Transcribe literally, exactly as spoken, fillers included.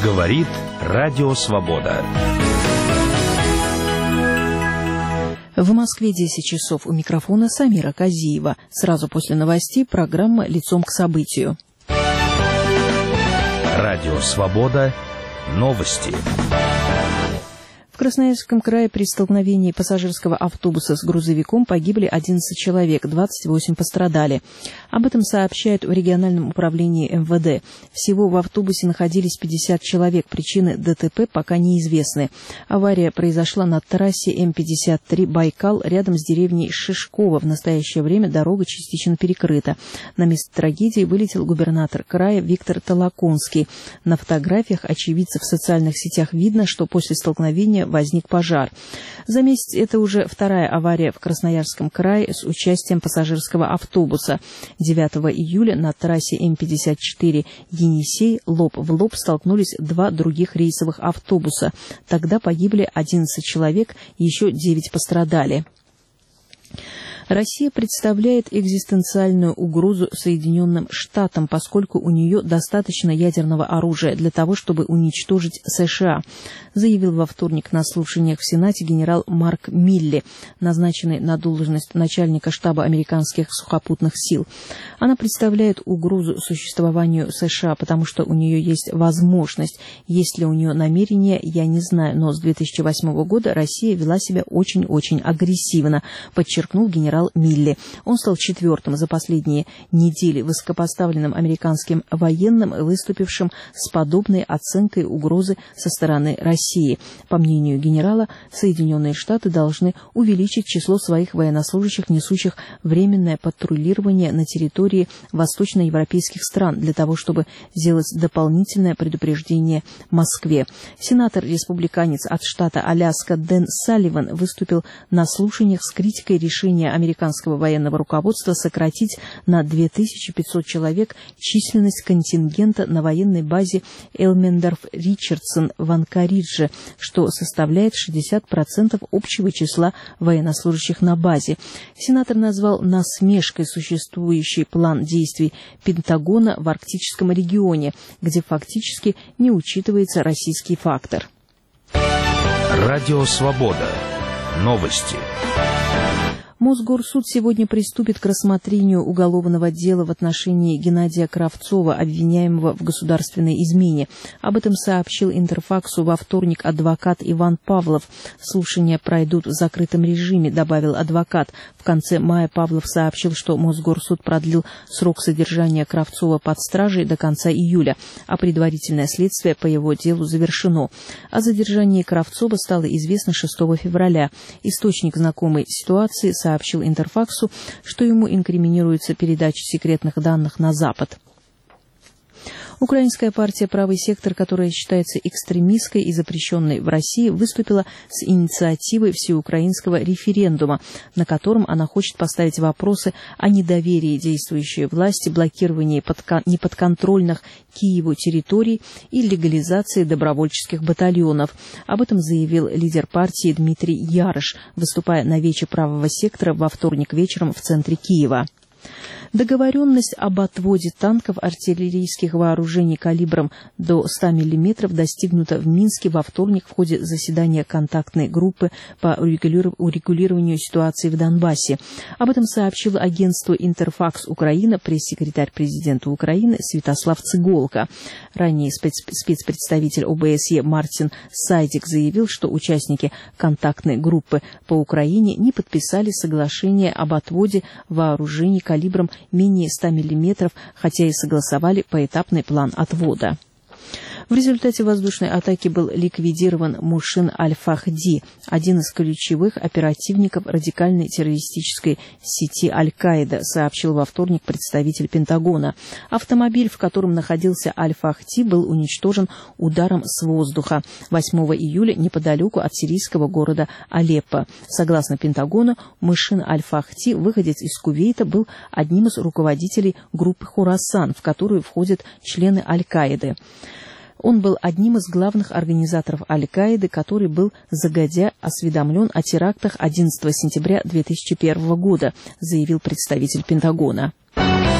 Говорит Радио Свобода. В Москве десять часов. У микрофона Самира Казиева. Сразу после новостей программа «Лицом к событию». Радио Свобода. Новости. В Красноярском крае при столкновении пассажирского автобуса с грузовиком погибли одиннадцать человек, двадцать восемь пострадали. Об этом сообщают в региональном управлении эм вэ дэ. Всего в автобусе находились пятьдесят человек. Причины ДТП пока неизвестны. Авария произошла на трассе эм пятьдесят три Байкал рядом с деревней Шишково. В настоящее время дорога частично перекрыта. На место трагедии вылетел губернатор края Виктор Толоконский. На фотографиях очевидцев в социальных сетях видно, что после столкновения возник пожар. За месяц это уже вторая авария в Красноярском крае с участием пассажирского автобуса. девятого июля на трассе эм пятьдесят четыре Енисей лоб в лоб столкнулись два других рейсовых автобуса. Тогда погибли одиннадцать человек, еще девять пострадали. Россия представляет экзистенциальную угрозу Соединенным Штатам, поскольку у нее достаточно ядерного оружия для того, чтобы уничтожить США, заявил во вторник на слушаниях в Сенате генерал Марк Милли, назначенный на должность начальника штаба американских сухопутных сил. Она представляет угрозу существованию США, потому что у нее есть возможность. Есть ли у нее намерение, я не знаю, но с две тысячи восьмого года Россия вела себя очень-очень агрессивно, подчеркнул генерал Милли. Он стал четвертым за последние недели высокопоставленным американским военным, выступившим с подобной оценкой угрозы со стороны России. По мнению генерала, Соединенные Штаты должны увеличить число своих военнослужащих, несущих временное патрулирование на территории восточноевропейских стран, для того, чтобы сделать дополнительное предупреждение Москве. Сенатор-республиканец от штата Аляска Дэн Салливан выступил на слушаниях с критикой решения американского американского военного руководства сократить на две тысячи пятьсот человек численность контингента на военной базе Элмендорф-Ричардсон в Анкоридже, что составляет шестьдесят процентов общего числа военнослужащих на базе. Сенатор назвал насмешкой существующий план действий Пентагона в арктическом регионе, где фактически не учитывается российский фактор. Радио Свобода. Новости. Мосгорсуд сегодня приступит к рассмотрению уголовного дела в отношении Геннадия Кравцова, обвиняемого в государственной измене. Об этом сообщил Интерфаксу во вторник адвокат Иван Павлов. Слушания пройдут в закрытом режиме, добавил адвокат. В конце мая Павлов сообщил, что Мосгорсуд продлил срок содержания Кравцова под стражей до конца июля, а предварительное следствие по его делу завершено. О задержании Кравцова стало известно шестого февраля. Источник знакомой ситуации сообщил, сообщил Интерфаксу, что ему инкриминируется передача секретных данных на Запад. Украинская партия «Правый сектор», которая считается экстремистской и запрещенной в России, выступила с инициативой всеукраинского референдума, на котором она хочет поставить вопросы о недоверии действующей власти, блокировании неподконтрольных Киеву территорий и легализации добровольческих батальонов. Об этом заявил лидер партии Дмитрий Ярыш, выступая на вече «Правого сектора» во вторник вечером в центре Киева. Договоренность об отводе танков артиллерийских вооружений калибром до ста миллиметров достигнута в Минске во вторник в ходе заседания контактной группы по урегулированию ситуации в Донбассе. Об этом сообщил агентству «Интерфакс Украина» пресс-секретарь президента Украины Святослав Цыголка. Ранее спец- спецпредставитель о бэ эс е Мартин Сайдик заявил, что участники контактной группы по Украине не подписали соглашение об отводе вооружений калибром менее ста миллиметров, хотя и согласовали поэтапный план отвода. В результате воздушной атаки был ликвидирован Мушин Аль-Фахди, один из ключевых оперативников радикальной террористической сети Аль-Каида, сообщил во вторник представитель Пентагона. Автомобиль, в котором находился Аль-Фахди, был уничтожен ударом с воздуха восьмого июля неподалеку от сирийского города Алеппо. Согласно Пентагону, Мушин Аль-Фахди, выходец из Кувейта, был одним из руководителей группы «Хорасан», в которую входят члены Аль-Каиды. Он был одним из главных организаторов Аль-Каиды, который был загодя осведомлен о терактах одиннадцатого сентября две тысячи первого года, заявил представитель Пентагона.